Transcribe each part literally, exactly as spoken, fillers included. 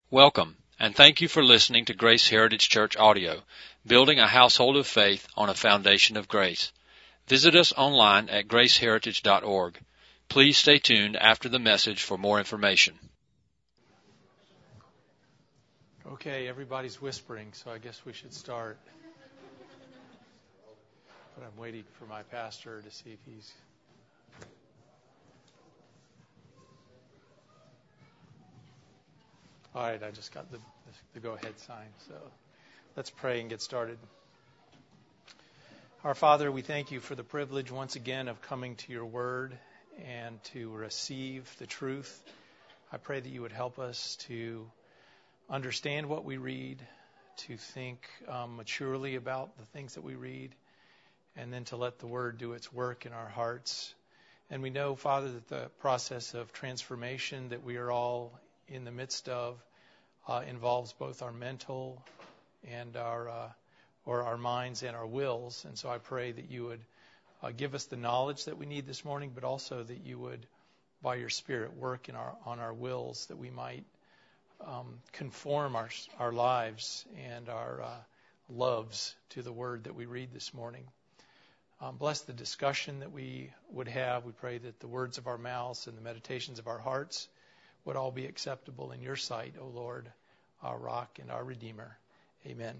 Welcome, and thank you for listening to Grace Heritage Church Audio, building a household of faith on a foundation of grace. Visit us online at grace heritage dot org. Please stay tuned after the message for more information. Okay, everybody's whispering, so I guess we should start. But I'm waiting for my pastor to see if he's... All right, I just got the, the go-ahead sign, so let's pray and get started. Our Father, we thank you for the privilege once again of coming to your word and to receive the truth. I pray that you would help us to understand what we read, to think um, maturely about the things that we read, and then to let the word do its work in our hearts. And we know, Father, that the process of transformation that we are all in the midst of uh, involves both our mental and our uh, or our minds and our wills. And so I pray that you would uh, give us the knowledge that we need this morning, but also that you would, by your Spirit, work in our on our wills, that we might um, conform our our lives and our uh, loves to the word that we read this morning. Um, bless the discussion that we would have. We pray that the words of our mouths and the meditations of our hearts would all be acceptable in your sight, O Lord, our rock and our Redeemer. Amen.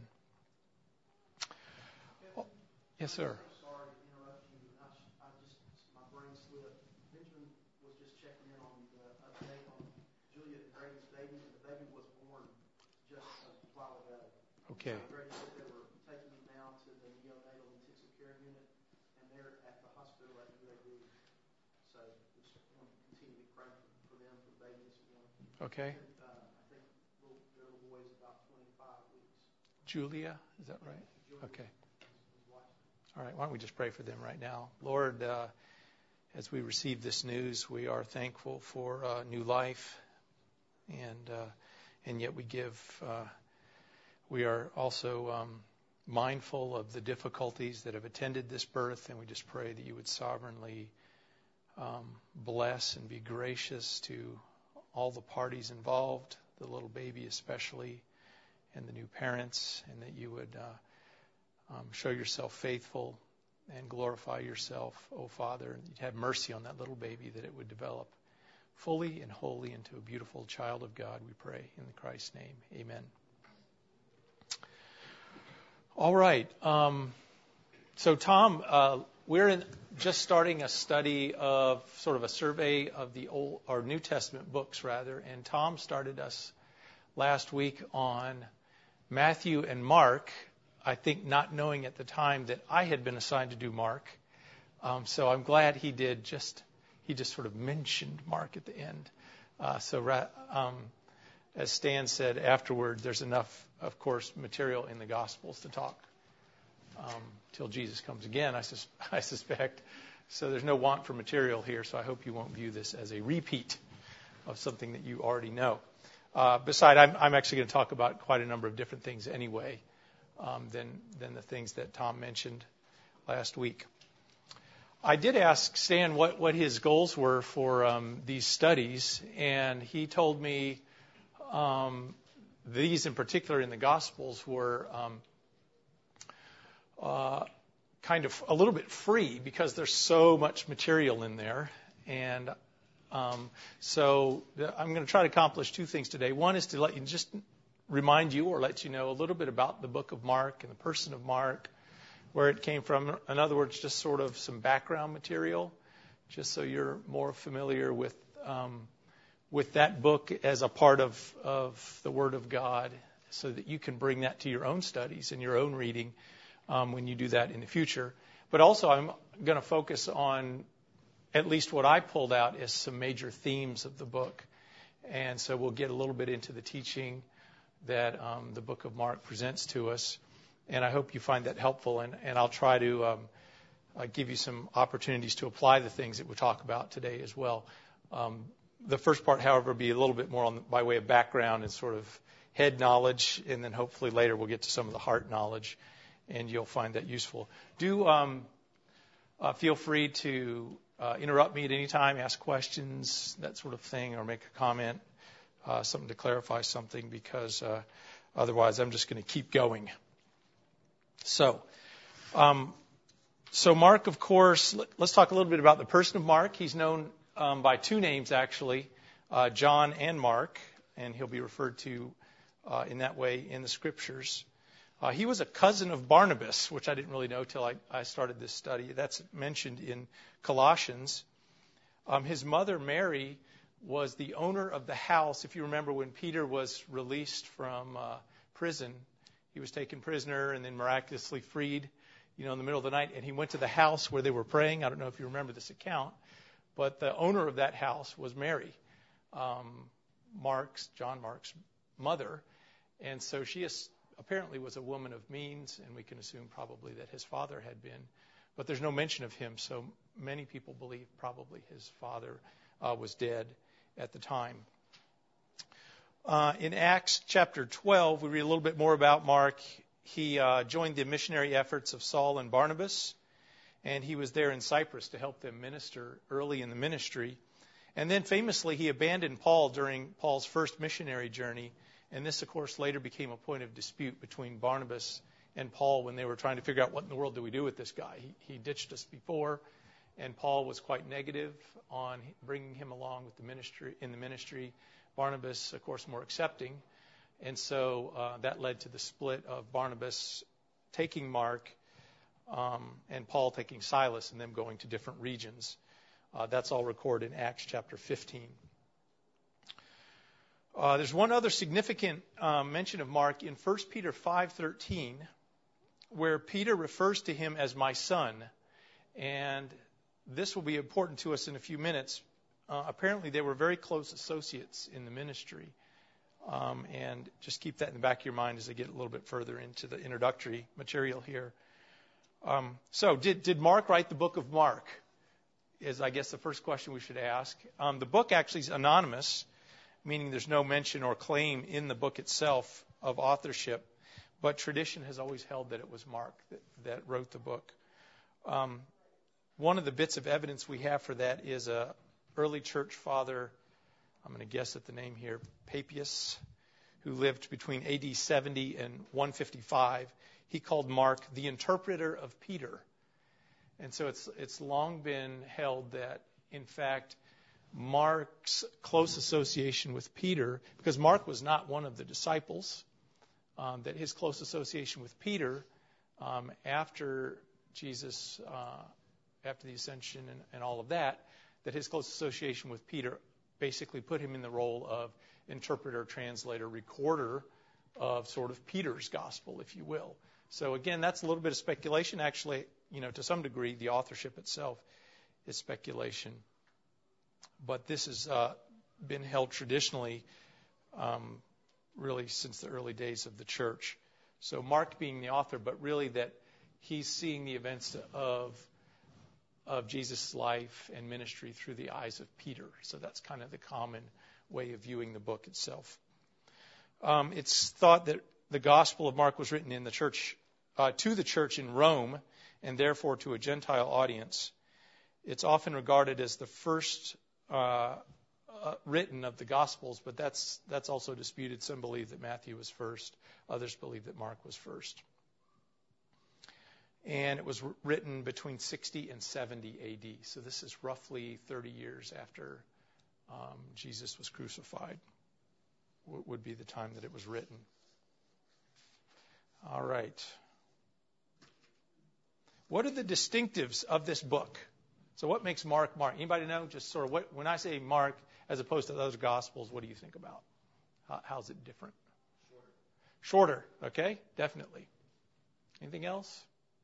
Oh, yes, sir. Sorry to interrupt you. I, I just, my brain slipped. Benjamin was just checking in on the update on Julia and Grady's baby, and the baby was born just a while ago. Okay. So Grady said they were taking him now to the neonatal intensive care unit, and they're at the hospital at U A B. So we just want to continue to pray for, for them, for the baby this morning. Okay. And, uh, I think little, their little boy is about twenty-five weeks. Julia, is that right? Julia Okay. is watching. All right, why don't we just pray for them right now. Lord, uh, as we receive this news, we are thankful for uh, new life, and uh, and yet we give, uh, we are also um, mindful of the difficulties that have attended this birth, and we just pray that you would sovereignly um, bless and be gracious to all the parties involved, the little baby especially, and the new parents, and that you would uh, um, show yourself faithful and glorify yourself, O Father, and you'd have mercy on that little baby, that it would develop fully and wholly into a beautiful child of God, we pray in Christ's name. Amen. All right. Um, so, Tom, uh, we're in, just starting a study of sort of a survey of the Old or New Testament books, rather, and Tom started us last week on Matthew and Mark, I think not knowing at the time that I had been assigned to do Mark. Um, so I'm glad he did just, he just sort of mentioned Mark at the end. Uh, so um, as Stan said afterward, there's enough, of course, material in the Gospels to talk um, till Jesus comes again, I, sus- I suspect. So there's no want for material here, so I hope you won't view this as a repeat of something that you already know. Uh, beside, I'm, I'm actually going to talk about quite a number of different things anyway um, than, than the things that Tom mentioned last week. I did ask Stan what, what his goals were for um, these studies, and he told me um, these in particular in the Gospels were um, uh, kind of a little bit free because there's so much material in there. And Um, so the, I'm going to try to accomplish two things today. One is to let you just remind you or let you know a little bit about the book of Mark and the person of Mark, where it came from. In other words, just sort of some background material, just so you're more familiar with um, with that book as a part of, of the Word of God, so that you can bring that to your own studies and your own reading um, when you do that in the future. But also, I'm going to focus on at least what I pulled out is some major themes of the book. And so we'll get a little bit into the teaching that um, the book of Mark presents to us. And I hope you find that helpful. And, and I'll try to um, uh, give you some opportunities to apply the things that we'll talk about today as well. Um, the first part, however, will be a little bit more on the, by way of background and sort of head knowledge. And then hopefully later we'll get to some of the heart knowledge. And you'll find that useful. Do um, uh, feel free to Uh, interrupt me at any time, ask questions, that sort of thing, or make a comment uh, something to clarify something, because uh, otherwise I'm just going to keep going. So, um, so Mark, of course, let, let's talk a little bit about the person of Mark. He's known um, by two names, actually, uh, John and Mark, and he'll be referred to uh, in that way in the Scriptures. Uh, he was a cousin of Barnabas, which I didn't really know till I, I started this study. That's mentioned in Colossians. Um, his mother, Mary, was the owner of the house. If you remember, when Peter was released from uh, prison, he was taken prisoner and then miraculously freed, you know, in the middle of the night. And he went to the house where they were praying. I don't know if you remember this account, but the owner of that house was Mary, um, Mark's, John Mark's mother. And so she is, apparently was a woman of means, and we can assume probably that his father had been. But there's no mention of him, so many people believe probably his father uh, was dead at the time. Uh, in Acts chapter twelve, we read a little bit more about Mark. He uh, joined the missionary efforts of Saul and Barnabas, and he was there in Cyprus to help them minister early in the ministry. And then famously, he abandoned Paul during Paul's first missionary journey. And this, of course, later became a point of dispute between Barnabas and Paul when they were trying to figure out what in the world do we do with this guy. He, he ditched us before, and Paul was quite negative on bringing him along with the ministry in the ministry. Barnabas, of course, more accepting. And so uh, that led to the split of Barnabas taking Mark um, and Paul taking Silas and them going to different regions. Uh, that's all recorded in Acts chapter fifteen. Uh, there's one other significant uh, mention of Mark in First Peter five thirteen, where Peter refers to him as my son. And this will be important to us in a few minutes. Uh, apparently, they were very close associates in the ministry. Um, and just keep that in the back of your mind as I get a little bit further into the introductory material here. Um, so, did, did Mark write the book of Mark? Is, I guess, the first question we should ask. Um, the book actually is anonymous, meaning there's no mention or claim in the book itself of authorship, but tradition has always held that it was Mark that, that wrote the book. Um, one of the bits of evidence we have for that is a early church father, I'm going to guess at the name here, Papias, who lived between A D seventy and one fifty-five. He called Mark the interpreter of Peter. And so it's it's long been held that, in fact, Mark's close association with Peter, because Mark was not one of the disciples, um, that his close association with Peter um, after Jesus, uh, after the ascension and, and all of that, that his close association with Peter basically put him in the role of interpreter, translator, recorder of sort of Peter's gospel, if you will. So again, that's a little bit of speculation. Actually, you know, to some degree, the authorship itself is speculation. But this has uh, been held traditionally um, really since the early days of the church. So Mark being the author, but really that he's seeing the events of of Jesus' life and ministry through the eyes of Peter. So that's kind of the common way of viewing the book itself. Um, it's thought that the Gospel of Mark was written in the church uh, to the church in Rome, and therefore to a Gentile audience. It's often regarded as the first uh, uh, written of the Gospels, but that's that's also disputed. Some believe that Matthew was first. Others believe that Mark was first. And it was written between sixty and seventy A D. So this is roughly thirty years after um, Jesus was crucified, w- would be the time that it was written. All right. What are the distinctives of this book? So what makes Mark Mark? Anybody know? Just sort of what, when I say Mark as opposed to other Gospels, what do you think about? How, how's it different? Shorter. Shorter. Okay, definitely. Anything else?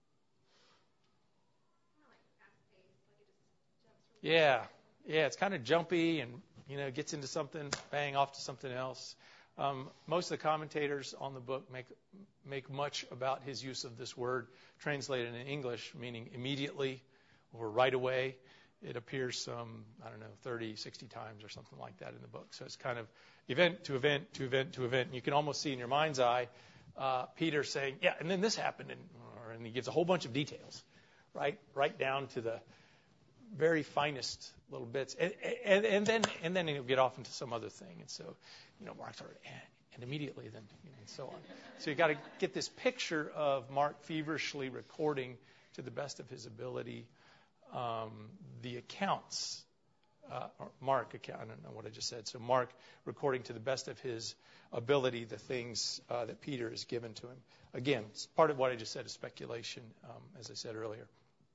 Yeah, yeah, it's kind of jumpy and, you know, gets into something, bang, off to something else. Um, most of the commentators on the book make make much about his use of this word translated in English, meaning immediately or right away. It appears some, I don't know, thirty, sixty times or something like that in the book. So it's kind of event to event to event to event. And you can almost see in your mind's eye uh, Peter saying, yeah, and then this happened, and, or, and he gives a whole bunch of details, right, right down to the very finest little bits, and, and, and then and then he'll get off into some other thing, and so, you know, Mark started, and, and immediately then, you know, and so on. So you got to get this picture of Mark feverishly recording to the best of his ability um, the accounts. Uh, or Mark account. I don't know what I just said. So Mark recording to the best of his ability the things uh, that Peter has given to him. Again, it's part of what I just said is speculation, um, as I said earlier.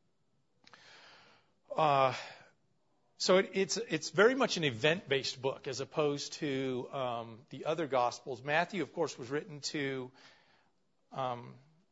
Uh, so it, it's it's very much an event-based book as opposed to um, the other Gospels. Matthew, of course, was written to um,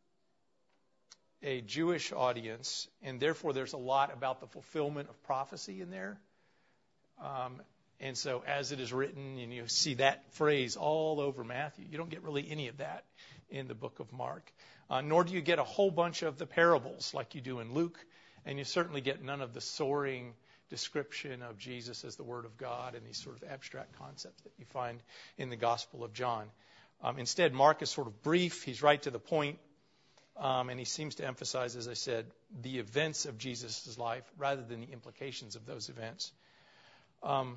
a Jewish audience, and therefore there's a lot about the fulfillment of prophecy in there. Um, and so as it is written, and you see that phrase all over Matthew, you don't get really any of that in the book of Mark. Uh, nor do you get a whole bunch of the parables like you do in Luke, and you certainly get none of the soaring description of Jesus as the Word of God and these sort of abstract concepts that you find in the Gospel of John. Um, instead, Mark is sort of brief. He's right to the point, um, and he seems to emphasize, as I said, the events of Jesus' life rather than the implications of those events. Um,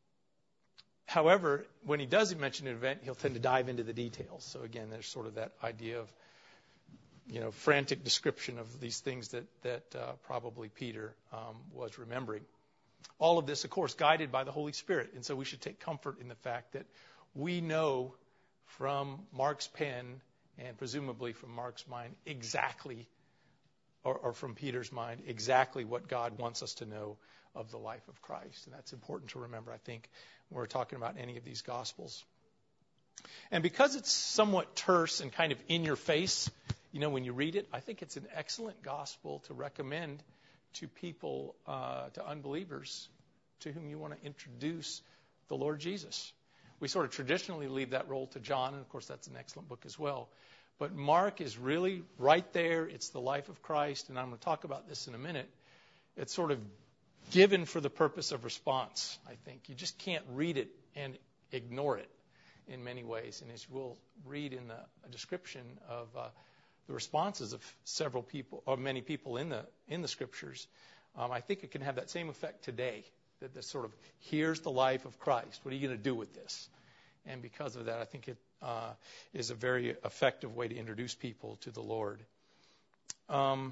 however, when he does mention an event, he'll tend to dive into the details. So again, there's sort of that idea of, you know, frantic description of these things that that uh, probably Peter um, was remembering. All of this, of course, guided by the Holy Spirit, and so we should take comfort in the fact that we know from Mark's pen and presumably from Mark's mind exactly, or, or from Peter's mind, exactly what God wants us to know of the life of Christ. And that's important to remember, I think, when we're talking about any of these Gospels. And because it's somewhat terse and kind of in your face, you know, when you read it, I think it's an excellent Gospel to recommend to people, uh, to unbelievers, to whom you want to introduce the Lord Jesus. We sort of traditionally leave that role to John, and of course that's an excellent book as well. But Mark is really right there. It's the life of Christ, and I'm going to talk about this in a minute. It's sort of given for the purpose of response, I think. You just can't read it and ignore it in many ways. And as we'll read in the description of uh, the responses of several people, or many people in the in the Scriptures, um, I think it can have that same effect today. That this sort of, here's the life of Christ. What are you going to do with this? And because of that, I think it uh, is a very effective way to introduce people to the Lord. Um,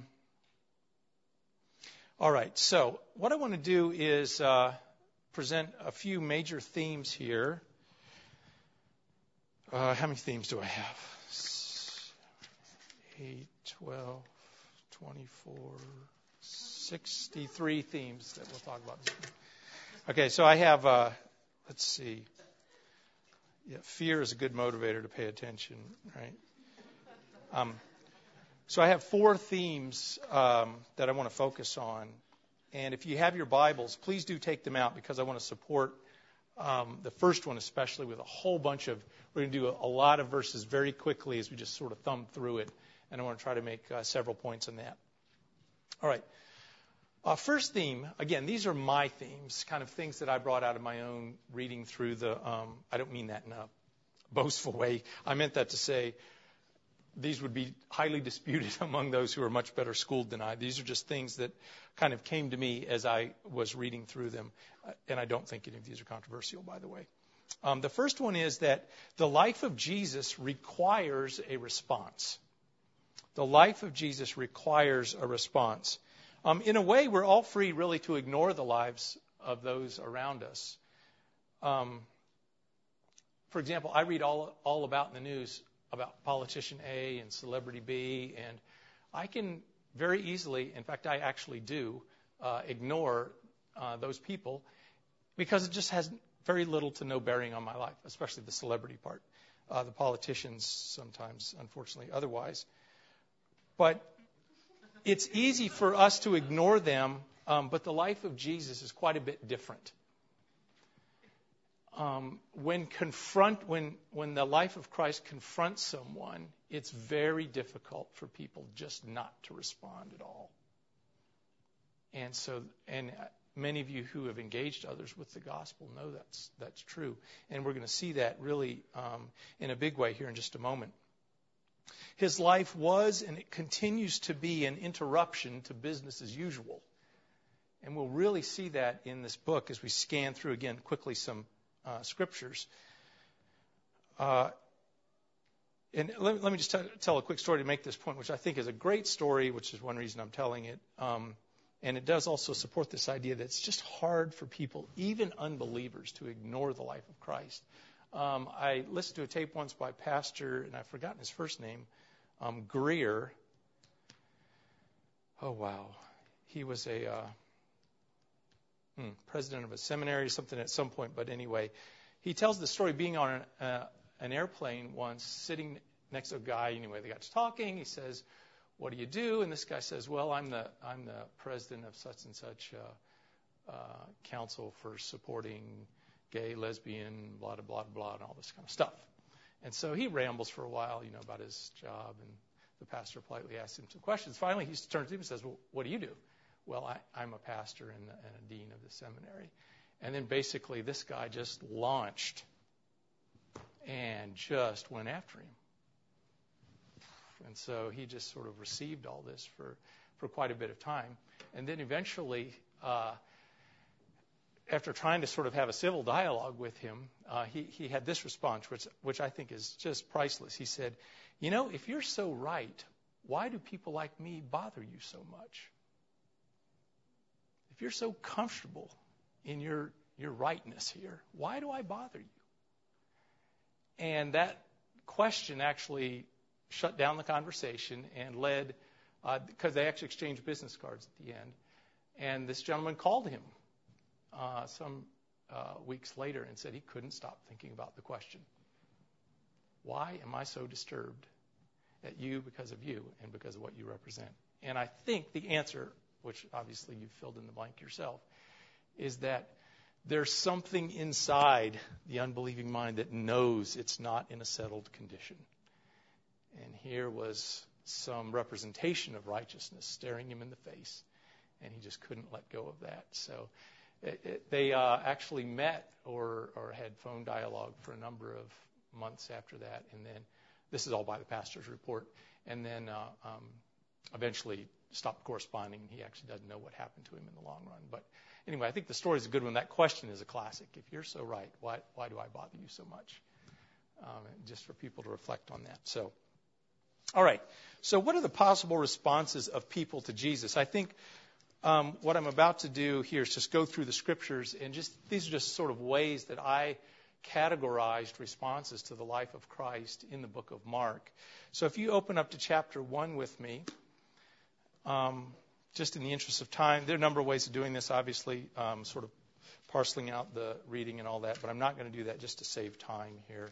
all right, so what I want to do is uh, present a few major themes here. Uh, how many themes do I have? eight, twelve, twenty-four, sixty-three themes that we'll talk about. Okay, so I have, uh, let's see. Yeah, fear is a good motivator to pay attention, right? Um, so I have four themes um, that I want to focus on. And if you have your Bibles, please do take them out because I want to support um, the first one especially with a whole bunch of, we're going to do a, a lot of verses very quickly as we just sort of thumb through it. And I want to try to make uh, several points on that. All right. Uh, first theme, again, these are my themes, kind of things that I brought out of my own reading through the, um, I don't mean that in a boastful way. I meant that to say these would be highly disputed among those who are much better schooled than I. These are just things that kind of came to me as I was reading through them. Uh, and I don't think any of these are controversial, by the way. Um, the first one is that the life of Jesus requires a response. The life of Jesus requires a response. Um, in a way, we're all free, really, to ignore the lives of those around us. Um, for example, I read all all about in the news about politician A and celebrity B, and I can very easily, in fact, I actually do, uh, ignore uh, those people because it just has very little to no bearing on my life, especially the celebrity part. Uh, the politicians sometimes, unfortunately, otherwise. But it's easy for us to ignore them, um, but the life of Jesus is quite a bit different. Um, when confront, when when the life of Christ confronts someone, it's very difficult for people just not to respond at all. And so, and many of you who have engaged others with the gospel know that's that's true. And we're going to see that really um, in a big way here in just a moment. His life was and it continues to be an interruption to business as usual. And we'll really see that in this book as we scan through, again, quickly some uh, scriptures. Uh, and let, let me just t- tell a quick story to make this point, which I think is a great story, which is one reason I'm telling it. Um, and it does also support this idea that it's just hard for people, even unbelievers, to ignore the life of Christ. Um, I listened to a tape once by a pastor, and I've forgotten his first name, um, Greer. Oh, wow. He was a... Uh, Hmm, president of a seminary or something at some point, but anyway, he tells the story being on an, uh, an airplane once, sitting next to a guy. Anyway, they got to talking. He says, "What do you do?" And this guy says, "Well, I'm the I'm the president of such and such uh, uh, council for supporting gay, lesbian, blah blah blah blah, and all this kind of stuff." And so he rambles for a while, you know, about his job, and the pastor politely asks him some questions. Finally, he turns to him and says, "Well, what do you do?" "Well, I, I'm a pastor and, and a dean of the seminary." And then basically this guy just launched and just went after him. And so he just sort of received all this for, for quite a bit of time. And then eventually, uh, after trying to sort of have a civil dialogue with him, uh, he, he had this response, which, which I think is just priceless. He said, "You know, if you're so right, why do people like me bother you so much? If you're so comfortable in your, your rightness here, why do I bother you?" And that question actually shut down the conversation and led, uh, because they actually exchanged business cards at the end. And this gentleman called him uh, some uh, weeks later and said he couldn't stop thinking about the question. Why am I so disturbed at you because of you and because of what you represent? And I think the answer, which obviously you've filled in the blank yourself, is that there's something inside the unbelieving mind that knows it's not in a settled condition. And here was some representation of righteousness staring him in the face, and he just couldn't let go of that. So it, it, they uh, actually met or, or had phone dialogue for a number of months after that, and then this is all by the pastor's report, and then uh, um, eventually stopped corresponding. He actually doesn't know what happened to him in the long run. But anyway, I think the story is a good one. That question is a classic. If you're so right, why why do I bother you so much? Um, just for people to reflect on that. So, all right. So what are the possible responses of people to Jesus? I think um, what I'm about to do here is just go through the scriptures, and just these are just sort of ways that I categorized responses to the life of Christ in the book of Mark. So if you open up to chapter one with me, Um, just in the interest of time, there are a number of ways of doing this, obviously, um, sort of parceling out the reading and all that, but I'm not going to do that just to save time here.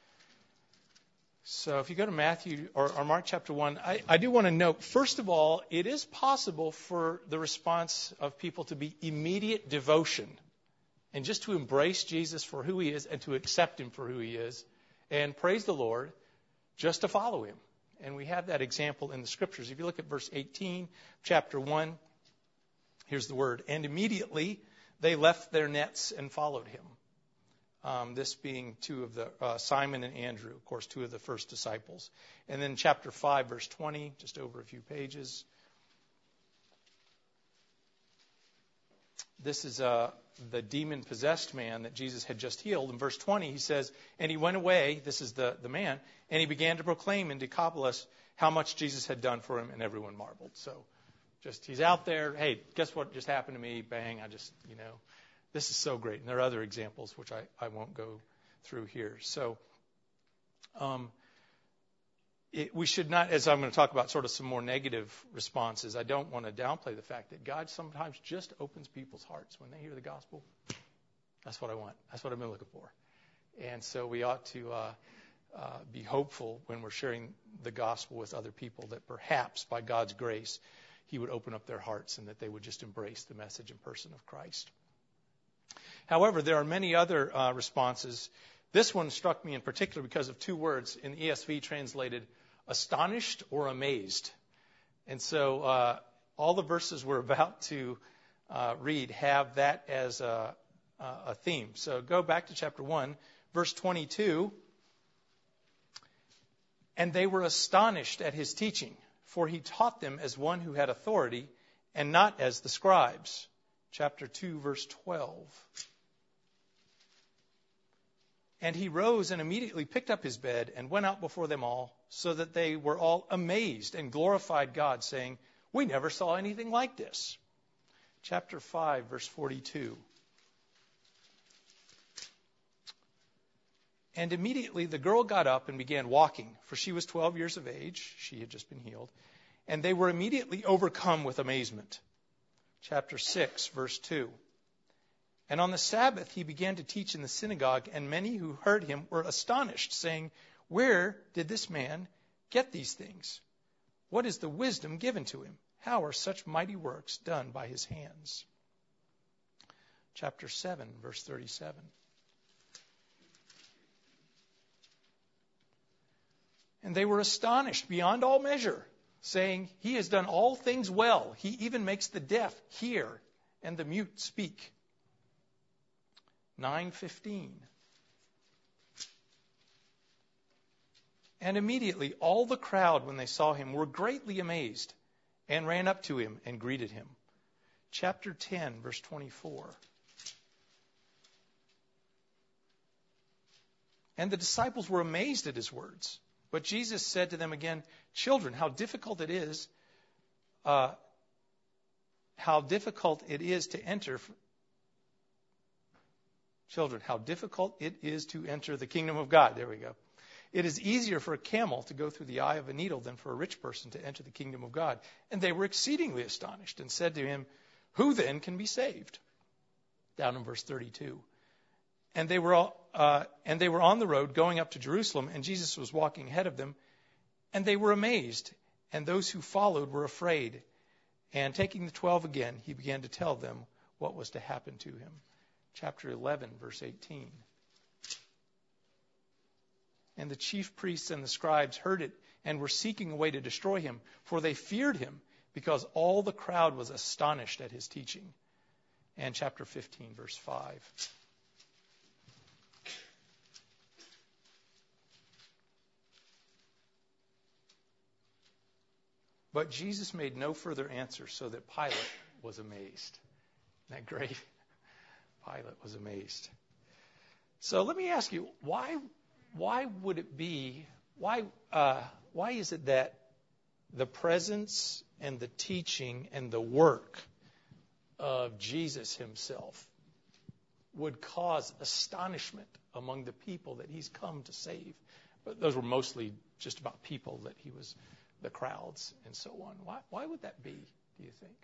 So if you go to Matthew or, or Mark chapter one, I, I do want to note, first of all, it is possible for the response of people to be immediate devotion and just to embrace Jesus for who he is and to accept him for who he is and praise the Lord just to follow him. And we have that example in the scriptures. If you look at verse eighteen, chapter one, here's the word. "And immediately they left their nets and followed him." Um, this being two of the, uh, Simon and Andrew, of course, two of the first disciples. And then chapter five, verse twenty, just over a few pages. This is uh, the demon-possessed man that Jesus had just healed. In verse twenty, he says, "And he went away," this is the, the man, "and he began to proclaim in Decapolis how much Jesus had done for him, and everyone marveled." So just, he's out there, "Hey, guess what just happened to me? Bang, I just, you know, this is so great." And there are other examples, which I, I won't go through here. So um, it, we should not, as I'm going to talk about sort of some more negative responses, I don't want to downplay the fact that God sometimes just opens people's hearts when they hear the gospel. That's what I want. That's what I've been looking for. And so we ought to uh, uh, be hopeful when we're sharing the gospel with other people that perhaps by God's grace he would open up their hearts and that they would just embrace the message and person of Christ. However, there are many other uh, responses. This one struck me in particular because of two words in the E S V translated astonished or amazed. And so uh, all the verses we're about to uh, read have that as a, a theme. So go back to chapter one, verse twenty-two. "And they were astonished at his teaching, for he taught them as one who had authority and not as the scribes. chapter two, verse twelve. And he rose and immediately picked up his bed and went out before them all, so that they were all amazed and glorified God, saying, "We never saw anything like this." Chapter five, verse forty-two. And immediately the girl got up and began walking, for she was twelve years of age. She had just been healed. And they were immediately overcome with amazement. Chapter six, verse two. And on the Sabbath he began to teach in the synagogue, and many who heard him were astonished, saying, "Where did this man get these things? What is the wisdom given to him? How are such mighty works done by his hands?" Chapter seven, verse thirty-seven. And they were astonished beyond all measure, saying, "He has done all things well. He even makes the deaf hear and the mute speak." nine fifteen. And immediately all the crowd, when they saw him, were greatly amazed and ran up to him and greeted him. Chapter ten, verse twenty-four. And the disciples were amazed at his words. But Jesus said to them again, "Children, how difficult it is, uh, how difficult it is to enter, children, how difficult it is to enter the kingdom of God." There we go. "It is easier for a camel to go through the eye of a needle than for a rich person to enter the kingdom of God." And they were exceedingly astonished and said to him, "Who then can be saved?" Down in verse thirty-two. And they were all, uh, and they were on the road going up to Jerusalem, and Jesus was walking ahead of them, and they were amazed, and those who followed were afraid. And taking the twelve again, he began to tell them what was to happen to him. Chapter eleven, verse eighteen. And the chief priests and the scribes heard it and were seeking a way to destroy him, for they feared him, because all the crowd was astonished at his teaching. And chapter fifteen, verse five. But Jesus made no further answer, so that Pilate was amazed. Isn't that great? Pilate was amazed. So let me ask you, why why would it be, why uh, why is it that the presence and the teaching and the work of Jesus himself would cause astonishment among the people that he's come to save? But those were mostly just about people that he was, the crowds and so on. Why why would that be, do you think?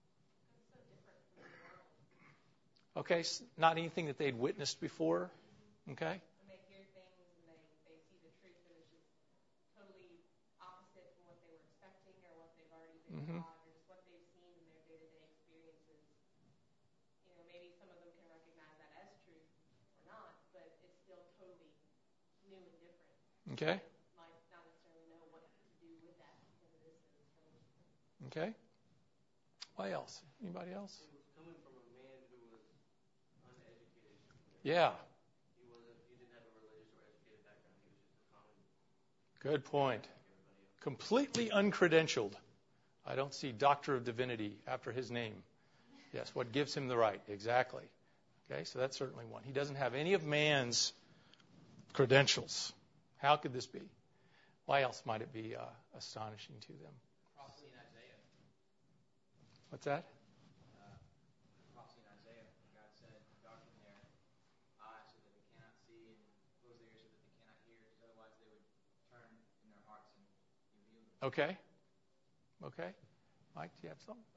Okay, not anything that they'd witnessed before. Okay. When they hear things and they, they see the truth, and it's just totally opposite from what they were expecting or what they've already been Mm-hmm. taught, or just what they've seen in their day-to-day experiences. You know, maybe some of them can recognize that as truth or not, but it's still totally new and different. Okay. They might not necessarily know what to do with that because it is so strange. Okay. What else? Anybody else? It was coming from a man who was uneducated. Yeah. He wasn't. He didn't have a religious or educated background. He was just a common. Good point. like everybody else. Completely uncredentialed. I don't see Doctor of Divinity after his name. Yes, what gives him the right? Exactly. Okay, so that's certainly one. He doesn't have any of man's credentials. How could this be? Why else might it be uh, astonishing to them? Prophecy in Isaiah. What's that? Uh, prophecy in Isaiah. God said, "Darken their eyes so that they cannot see, and close their ears so that they cannot hear, because otherwise they would turn in their hearts and reveal them." Okay. Okay. Mike, do you have something?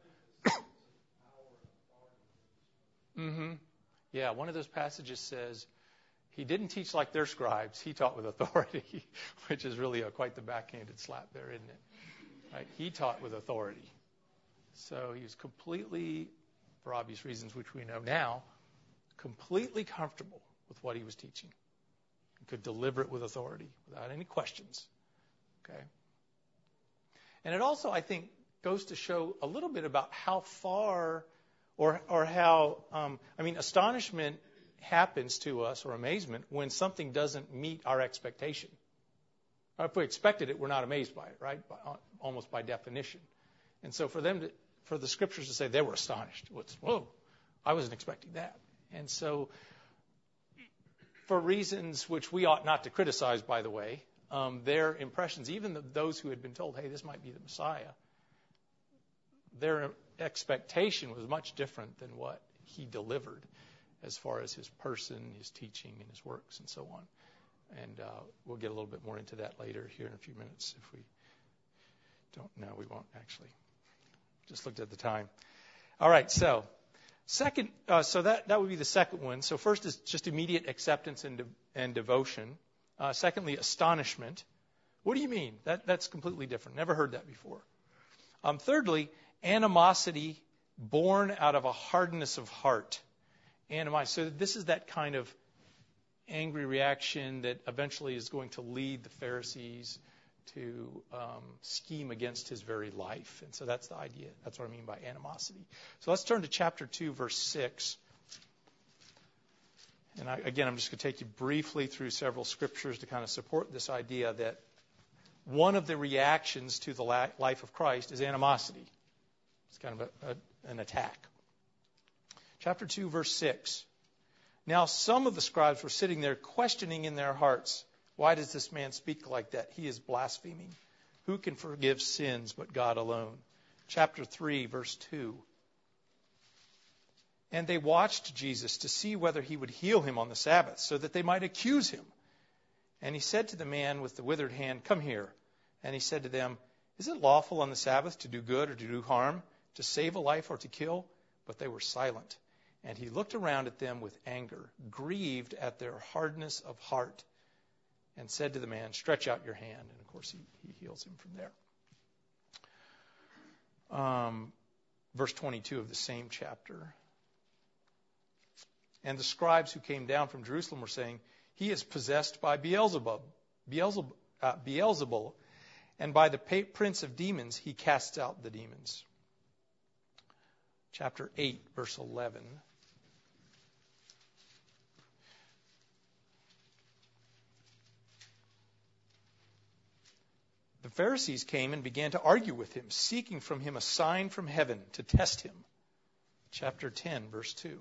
Mm-hmm. Yeah, one of those passages says, he didn't teach like their scribes. He taught with authority, which is really a, quite the backhanded slap there, isn't it? Right? He taught with authority. So he was completely, for obvious reasons which we know now, completely comfortable with what he was teaching. He could deliver it with authority without any questions. Okay? And it also, I think, goes to show a little bit about how far or or how, um, I mean, astonishment happens to us, or amazement, when something doesn't meet our expectation. If we expected it, we're not amazed by it, right? By, almost by definition. And so for them to, for the scriptures to say they were astonished, what's, whoa, I wasn't expecting that. And so, for reasons which we ought not to criticize, by the way, um, their impressions, even the, those who had been told, hey, this might be the Messiah, their expectation was much different than what he delivered as far as his person, his teaching, and his works, and so on. And uh, we'll get a little bit more into that later here in a few minutes if we don't. No, we won't actually. Just looked at the time. All right, so second, uh, so that, that would be the second one. So first is just immediate acceptance and, de- and devotion. Uh, secondly, astonishment. What do you mean? That, that's completely different. Never heard that before. Um, thirdly, animosity born out of a hardness of heart. Animosity. So this is that kind of angry reaction that eventually is going to lead the Pharisees to um, scheme against his very life. And so that's the idea. That's what I mean by animosity. So let's turn to chapter two, verse six. And I, again, I'm just going to take you briefly through several scriptures to kind of support this idea that one of the reactions to the la- life of Christ is animosity. It's kind of a, a, an attack. Chapter two, verse six. Now some of the scribes were sitting there questioning in their hearts, why does this man speak like that? He is blaspheming. Who can forgive sins but God alone? Chapter three, verse two. And they watched Jesus to see whether he would heal him on the Sabbath, so that they might accuse him. And he said to the man with the withered hand, come here. And he said to them, is it lawful on the Sabbath to do good or to do harm, to save a life or to kill? But they were silent. And he looked around at them with anger, grieved at their hardness of heart, and said to the man, stretch out your hand. And, of course, he, he heals him from there. Um, verse twenty-two of the same chapter. And the scribes who came down from Jerusalem were saying, he is possessed by Beelzebub, Beelzebub, uh, Beelzebul, and by the prince of demons he casts out the demons. Chapter eight, verse eleven. The Pharisees came and began to argue with him, seeking from him a sign from heaven to test him. Chapter ten, verse two.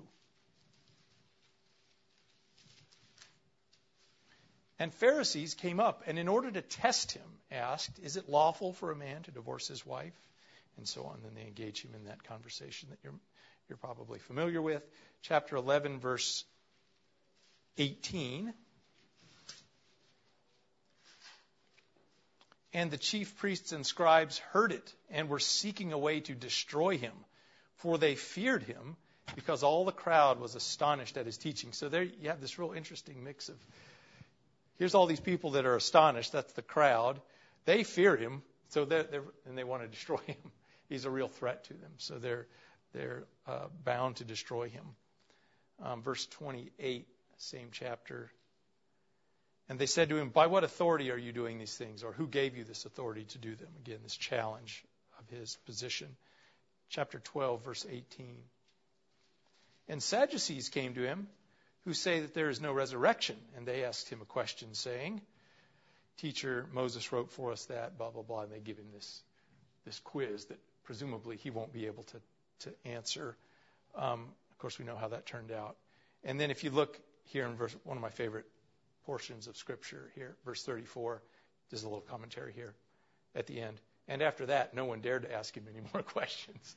And Pharisees came up, and in order to test him, asked, is it lawful for a man to divorce his wife? And so on. Then they engage him in that conversation that you're, you're probably familiar with. Chapter eleven, verse eighteen. And the chief priests and scribes heard it and were seeking a way to destroy him, for they feared him because all the crowd was astonished at his teaching. So there you have this real interesting mix of, here's all these people that are astonished. That's the crowd. They fear him, so they're, they're, and they want to destroy him. He's a real threat to them, so they're they're uh, bound to destroy him. Um, verse twenty-eight, same chapter. And they said to him, by what authority are you doing these things? Or who gave you this authority to do them? Again, this challenge of his position. Chapter twelve, verse eighteen. And Sadducees came to him, who say that there is no resurrection. And they asked him a question, saying, teacher, Moses wrote for us that, blah, blah, blah. And they give him this, this quiz that presumably he won't be able to, to answer. Um, of course, we know how that turned out. And then if you look here in verse, one of my favorite portions of Scripture here, verse thirty-four, there's a little commentary here at the end. And after that, no one dared to ask him any more questions.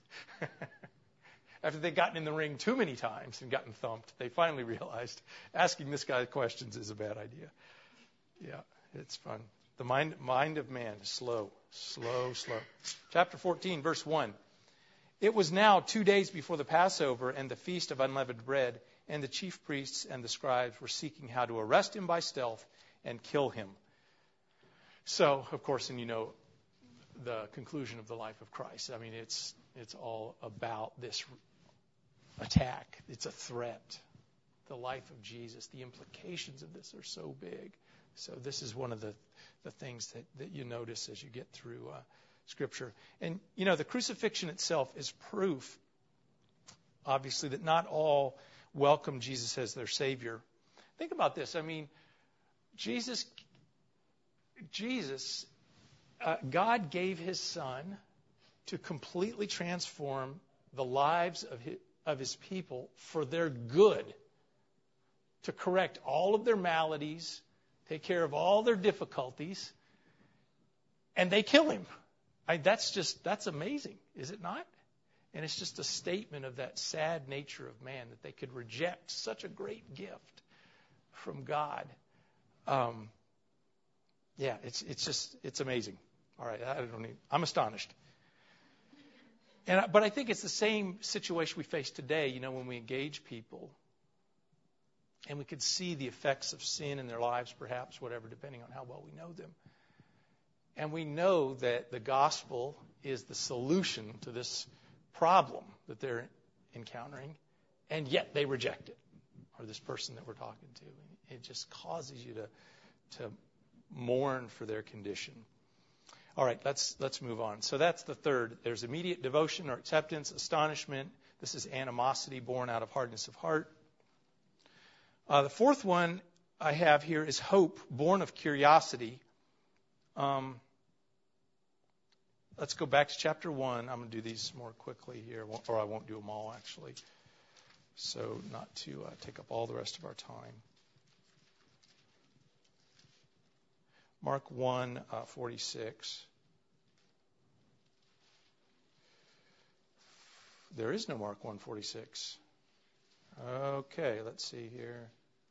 After they'd gotten in the ring too many times and gotten thumped, they finally realized asking this guy questions is a bad idea. Yeah, it's fun. The mind, mind of man is slow, slow, slow. Chapter fourteen, verse one. It was now two days before the Passover and the Feast of Unleavened Bread, and the chief priests and the scribes were seeking how to arrest him by stealth and kill him. So, of course, and you know the conclusion of the life of Christ. I mean, it's it's all about this attack. It's a threat. The life of Jesus, the implications of this are so big. So this is one of the, the things that, that you notice as you get through uh, Scripture. And, you know, the crucifixion itself is proof, obviously, that not all welcome Jesus as their Savior. Think about this. I mean, Jesus, Jesus, uh, God gave His Son to completely transform the lives of his, of his people for their good, to correct all of their maladies, take care of all their difficulties, and they kill him. I, that's just, that's amazing, is it not? And it's just a statement of that sad nature of man, that they could reject such a great gift from God. Um, yeah, it's it's just, it's amazing. All right, I don't need, I'm astonished. And I, but I think it's the same situation we face today, you know, when we engage people and we could see the effects of sin in their lives, perhaps, whatever, depending on how well we know them. And we know that the gospel is the solution to this problem that they're encountering, and yet they reject it, or this person that we're talking to. It just causes you to to mourn for their condition. All right, let's let's move on. So that's the third. There's immediate devotion or acceptance, astonishment. This is animosity born out of hardness of heart. Uh, the fourth one I have here is hope born of curiosity. Um, let's go back to chapter one. I'm going to do these more quickly here, or I won't do them all, actually. So not to uh, take up all the rest of our time. Mark one, uh, forty-six. There is no Mark one forty-six. Okay, let's see here.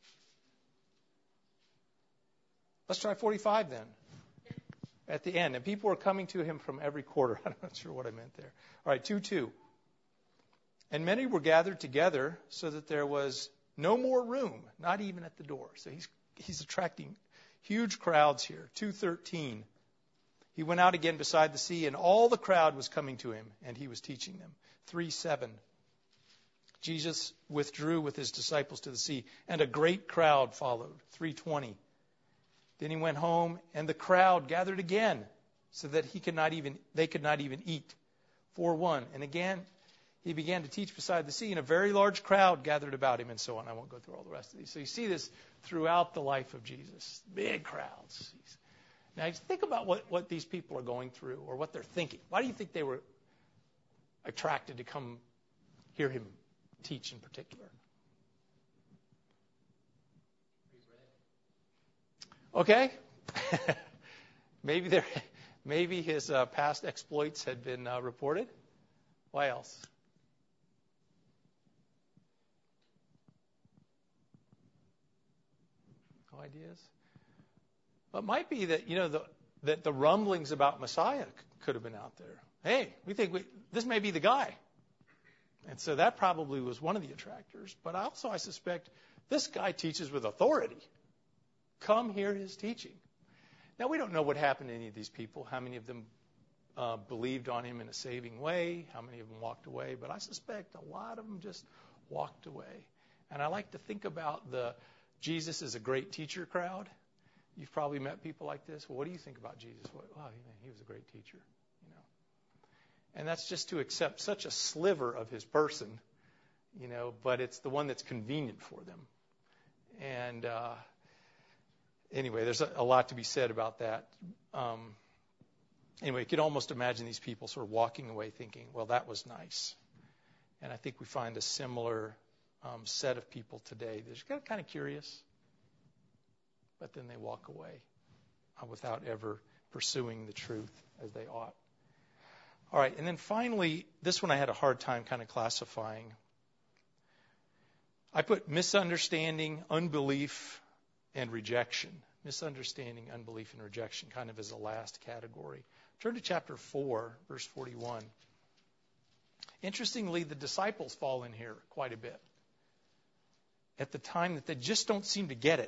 Let's try forty-five then. At the end. And people were coming to him from every quarter. I'm not sure what I meant there. All right, two two. And many were gathered together so that there was no more room, not even at the door. So he's he's attracting huge crowds here. two thirteen. He went out again beside the sea, and all the crowd was coming to him, and he was teaching them. three seven. Jesus withdrew with his disciples to the sea, and a great crowd followed. three twenty. Then he went home, and the crowd gathered again, so that he could not even they could not even eat. four one. And again he began to teach beside the sea, and a very large crowd gathered about him, and so on. I won't go through all the rest of these. So you see this throughout the life of Jesus. Big crowds. Now think about what, what these people are going through, or what they're thinking. Why do you think they were attracted to come hear him teach in particular? Okay. maybe there, maybe his uh, past exploits had been uh, reported. Why else? No ideas? Well, it might be that, you know, the, that the rumblings about Messiah c- could have been out there. Hey, we think we, this may be the guy. And so that probably was one of the attractors. But also, I suspect, this guy teaches with authority. Come hear his teaching. Now, we don't know what happened to any of these people, how many of them uh, believed on him in a saving way, how many of them walked away. But I suspect a lot of them just walked away. And I like to think about the Jesus is a great teacher crowd. You've probably met people like this. Well, what do you think about Jesus? Well, oh, man, he was a great teacher. You know, and that's just to accept such a sliver of his person, you know, but it's the one that's convenient for them. And uh, anyway, there's a, a lot to be said about that. Um, anyway, you could almost imagine these people sort of walking away thinking, well, that was nice. And I think we find a similar um, set of people today. They're just kind of curious, but then they walk away uh, without ever pursuing the truth as they ought. All right, and then finally, this one I had a hard time kind of classifying. I put misunderstanding, unbelief, and rejection. Misunderstanding, unbelief, and rejection kind of as a last category. Turn to chapter four, verse forty-one. Interestingly, the disciples fall in here quite a bit at the time that they just don't seem to get it.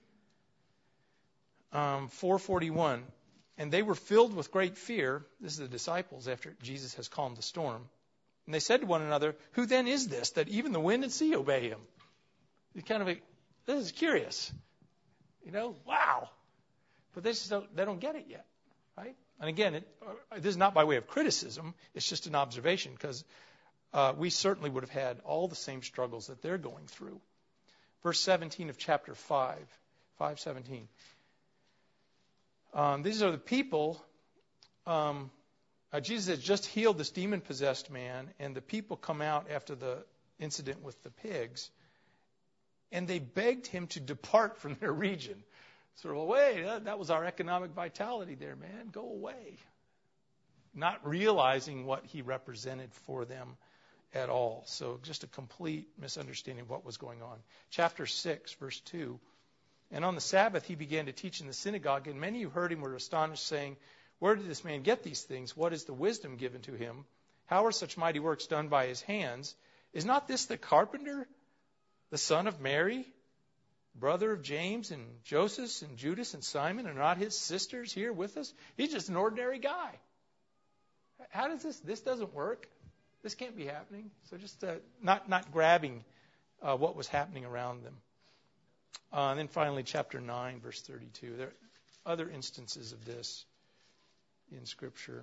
Um, four forty-one, and they were filled with great fear. This is the disciples after Jesus has calmed the storm. And they said to one another, who then is this that even the wind and sea obey him? It's kind of a, this is curious. You know, wow. But they just don't, they don't get it yet, right? And again, it, uh, this is not by way of criticism. It's just an observation, because uh, we certainly would have had all the same struggles that they're going through. Verse seventeen of chapter five, five seventeen. Um, these are the people. Um, uh, Jesus has just healed this demon-possessed man, and the people come out after the incident with the pigs, and they begged him to depart from their region. Sort of away, that, that was our economic vitality there, man. Go away. Not realizing what he represented for them at all. So just a complete misunderstanding of what was going on. Chapter six, verse two. And on the Sabbath he began to teach in the synagogue, and many who heard him were astonished, saying, Where did this man get these things? What is the wisdom given to him? How are such mighty works done by his hands? Is not this the carpenter, the son of Mary, brother of James and Joseph and Judas and Simon? Are not his sisters here with us? He's just an ordinary guy. How does this, this doesn't work? This can't be happening. So just uh, not, not grabbing uh, what was happening around them. Uh, and then finally, chapter nine, verse thirty-two. There are other instances of this in Scripture.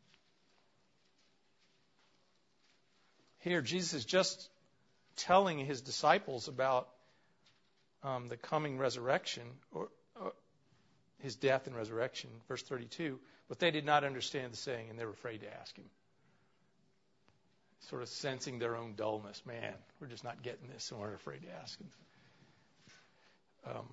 Here, Jesus is just telling his disciples about um, the coming resurrection, or, or his death and resurrection, verse thirty-two. But they did not understand the saying, and they were afraid to ask him. Sort of sensing their own dullness. Man, we're just not getting this, and we're afraid to ask him. Um,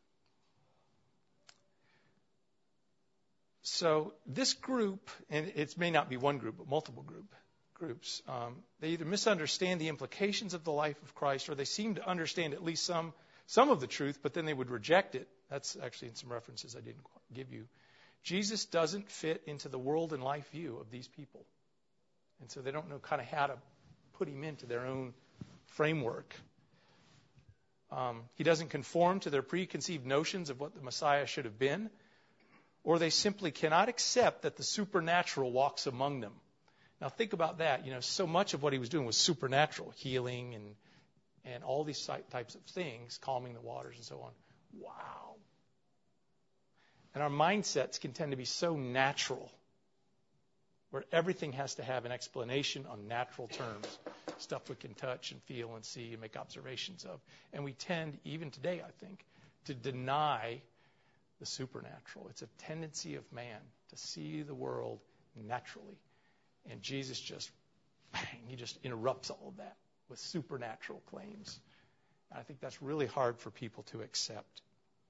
so this group, and it may not be one group, but multiple group groups, um, they either misunderstand the implications of the life of Christ, or they seem to understand at least some some of the truth, but then they would reject it. That's actually in some references I didn't give you. Jesus doesn't fit into the world and life view of these people. And so they don't know kind of how to put him into their own framework. Um, he doesn't conform to their preconceived notions of what the Messiah should have been, or they simply cannot accept that the supernatural walks among them. Now think about that. You know, so much of what he was doing was supernatural, healing and and all these types of things, calming the waters and so on. Wow. And our mindsets can tend to be so natural, where everything has to have an explanation on natural terms, stuff we can touch and feel and see and make observations of. And we tend, even today, I think, to deny the supernatural. It's a tendency of man to see the world naturally. And Jesus just, bang, he just interrupts all of that with supernatural claims. And I think that's really hard for people to accept.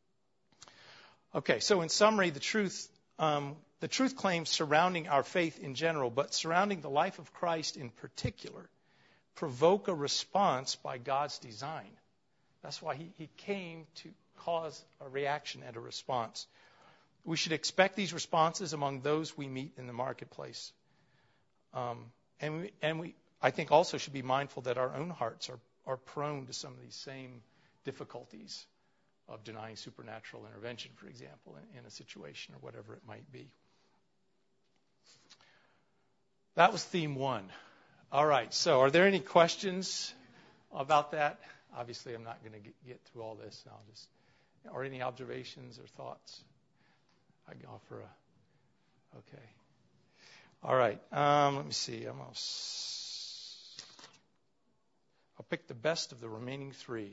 Okay, so in summary, the truth um, the truth claims surrounding our faith in general, but surrounding the life of Christ in particular, provoke a response by God's design. That's why he, he came to cause a reaction and a response. We should expect these responses among those we meet in the marketplace. Um, and we, and we, I think, also should be mindful that our own hearts are, are prone to some of these same difficulties of denying supernatural intervention, for example, in, in a situation or whatever it might be. That was theme one. All right, so are there any questions about that? Obviously, I'm not going to get, get through all this. I'll just, or any observations or thoughts? I can offer a, okay. All right, um, let me see. I'm gonna, I'll pick the best of the remaining three.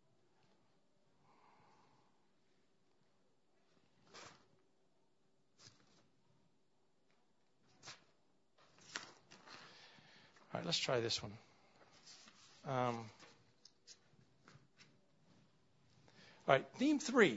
All right, let's try this one. Um, all right, theme three.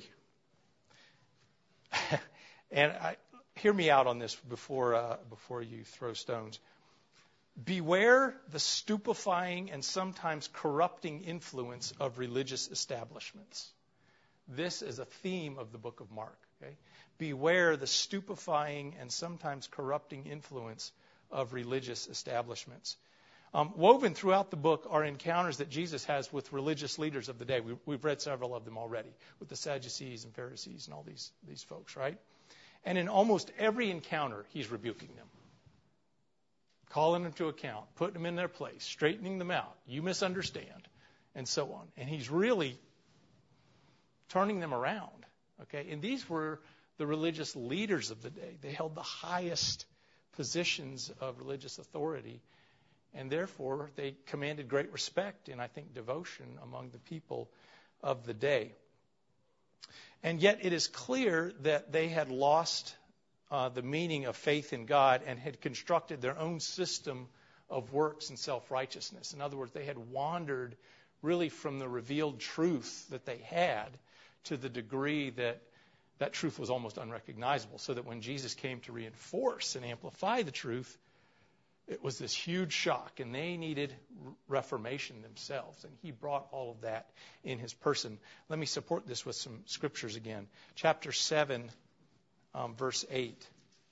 and I, hear me out on this before uh, before you throw stones. Beware the stupefying and sometimes corrupting influence of religious establishments. This is a theme of the book of Mark. Okay? Beware the stupefying and sometimes corrupting influence of religious establishments. Um, woven throughout the book are encounters that Jesus has with religious leaders of the day. We, we've read several of them already, with the Sadducees and Pharisees and all these, these folks, right? And in almost every encounter, he's rebuking them, calling them to account, putting them in their place, straightening them out. You misunderstand, and so on. And he's really turning them around, okay? And these were the religious leaders of the day. They held the highest positions of religious authority, and therefore they commanded great respect and, I think, devotion among the people of the day. And yet it is clear that they had lost uh, the meaning of faith in God and had constructed their own system of works and self-righteousness. In other words, they had wandered really from the revealed truth that they had to the degree that that truth was almost unrecognizable, so that when Jesus came to reinforce and amplify the truth, it was this huge shock, and they needed reformation themselves, and he brought all of that in his person. Let me support this with some scriptures again. Chapter seven, um, verse eight.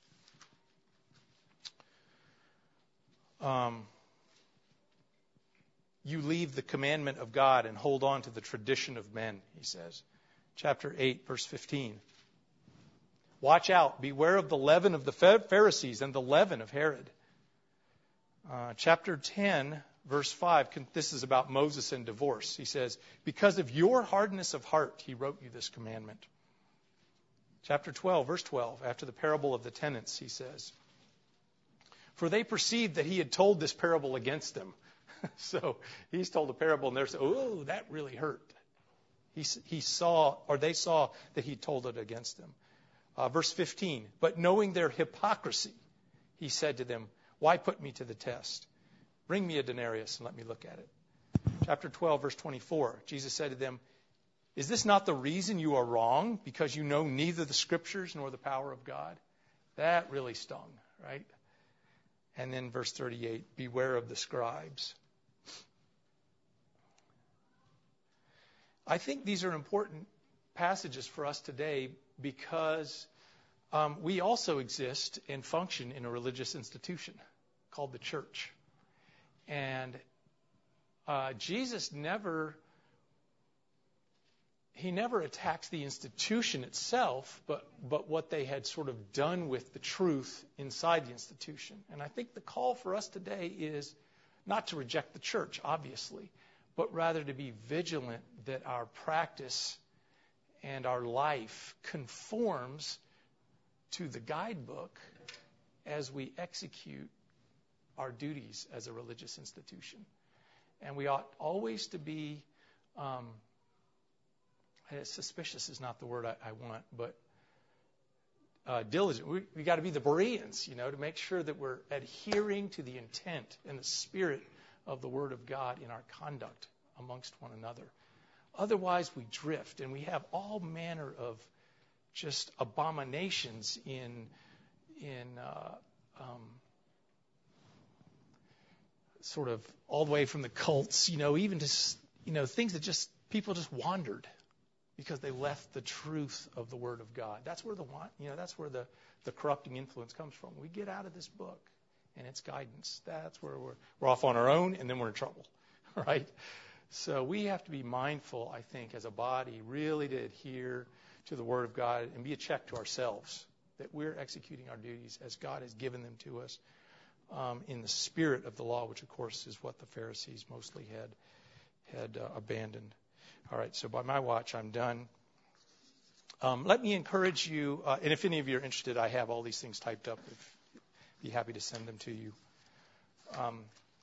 Um, you leave the commandment of God and hold on to the tradition of men, he says. Chapter eight, verse fifteen. Watch out, beware of the leaven of the Pharisees and the leaven of Herod. Uh, chapter ten, verse five, this is about Moses and divorce. He says, because of your hardness of heart, he wrote you this commandment. Chapter twelve, verse twelve, after the parable of the tenants, he says, for they perceived that he had told this parable against them. So he's told a parable and they're saying, oh, that really hurt. He, he saw, or they saw that he told it against them. Uh, verse fifteen, but knowing their hypocrisy, he said to them, why put me to the test? Bring me a denarius and let me look at it. Chapter twelve, verse twenty-four, Jesus said to them, is this not the reason you are wrong, because you know neither the scriptures nor the power of God? That really stung, right? And then verse thirty-eight, beware of the scribes. I think these are important passages for us today because um, we also exist and function in a religious institution called the church. And uh, Jesus never, he never attacks the institution itself, but, but what they had sort of done with the truth inside the institution. And I think the call for us today is not to reject the church, obviously, but rather to be vigilant that our practice and our life conforms to the guidebook as we execute our duties as a religious institution. And we ought always to be, um, suspicious is not the word I, I want, but uh, diligent. We, we got to be the Bereans, you know, to make sure that we're adhering to the intent and the spirit of the Word of God in our conduct amongst one another. Otherwise, we drift, and we have all manner of just abominations in in uh, um, sort of all the way from the cults, you know, even just you know things that just people just wandered because they left the truth of the Word of God. That's where the you know that's where the the corrupting influence comes from. We get out of this book and its guidance. That's where we're we're off on our own, and then we're in trouble, right? So we have to be mindful, I think, as a body, really to adhere to the Word of God and be a check to ourselves that we're executing our duties as God has given them to us um, in the spirit of the law, which, of course, is what the Pharisees mostly had had uh, abandoned. All right, so by my watch, I'm done. Um, let me encourage you, uh, and if any of you are interested, I have all these things typed up. I'd be happy to send them to you. Um,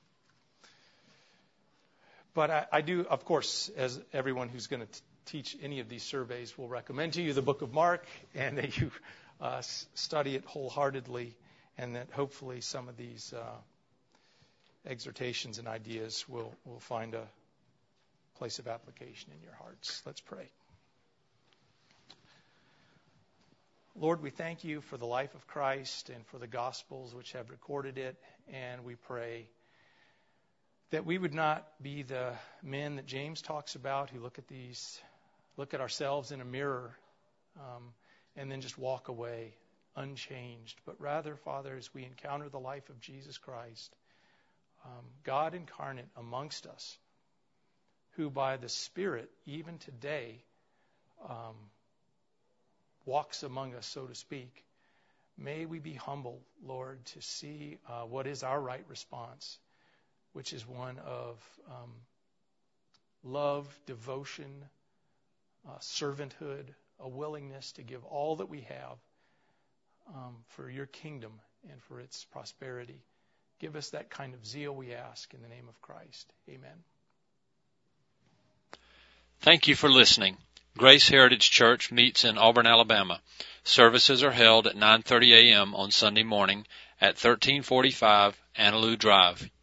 But I, I do, of course, as everyone who's going to teach any of these surveys will recommend to you the book of Mark, and that you uh, s- study it wholeheartedly, and that hopefully some of these uh, exhortations and ideas will, will find a place of application in your hearts. Let's pray. Lord, we thank you for the life of Christ and for the Gospels which have recorded it, and we pray that we would not be the men that James talks about who look at these, look at ourselves in a mirror um, and then just walk away unchanged. But rather, Father, as we encounter the life of Jesus Christ, um, God incarnate amongst us, who by the Spirit, even today, um, walks among us, so to speak, may we be humble, Lord, to see uh, what is our right response, which is one of um, love, devotion, uh, servanthood, a willingness to give all that we have um, for your kingdom and for its prosperity. Give us that kind of zeal, we ask, in the name of Christ. Amen. Thank you for listening. Grace Heritage Church meets in Auburn, Alabama. Services are held at nine thirty a.m. on Sunday morning at thirteen forty-five Annaloo Drive,